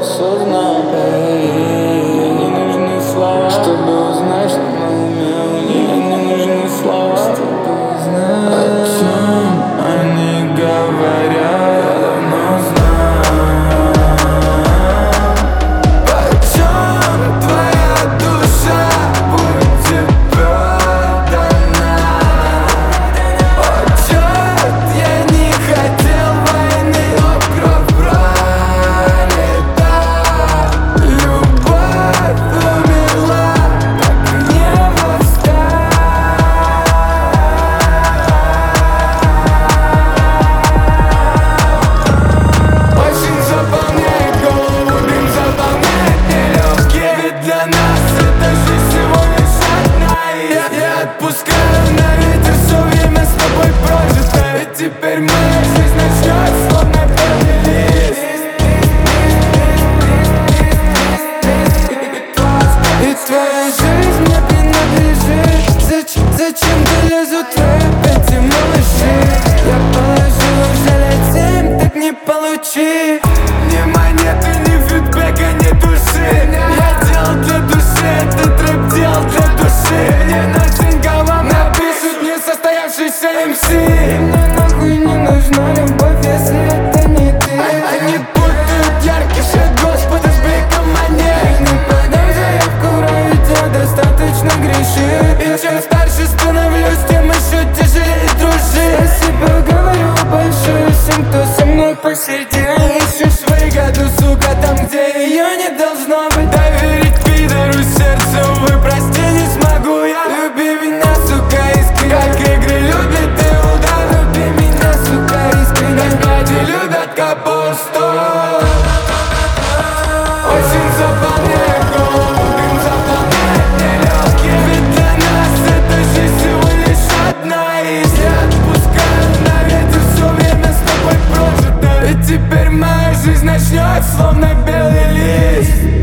осознал. Не нужны слова, чтобы узнать, что на уме у них. Не нужны слова, чтобы узнать, о чем они говорят. Я давно знаю, почем твоя душа будет продана. О, черт, я не хотел войны, но кровь пролита. Любовь умерла, так и не восстать. Очень заполняет голову, дым заполняет нелегкие. Ведь для нас эта жизнь всего лишь одна. И я отпускаю на ветер все время с тобой прожитое. Ведь теперь моя жизнь начнет словно белый лист. И твоя жизнь мне принадлежит. Зачем ты лезут эти малыши? Я положил уже лет 7, так не получи ни монеты, ни фидбэка, ни души. Я делал для души, этот рэп делал для души. Мне на цинковом напишут несостоявшийся МС. Мне нахуй не нужна любовь, если это не ты. Они путают яркий свет Господа с бликом монет. Не подай заявку в рай, ведь я достаточно грешит. И чем старше становлюсь, тем еще тяжелее дружить. Спасибо говорю большое всем, кто со мной посидел. Ищешь выгоду, сука, там, где ее не должно быть. Доверить пидору сердце, увы, прости, не смогу я. Люби меня, сука, искренне, как игры любит Иуда. Люби меня, сука, искренне, как люди любят капусту. Очень заполняет голову, дым заполняет нелегкие. Ведь для нас эта жизнь всего лишь одна. И я отпускаю на ветер все время с тобой прожитое. Ведь теперь моя жизнь начнет словно белый лист.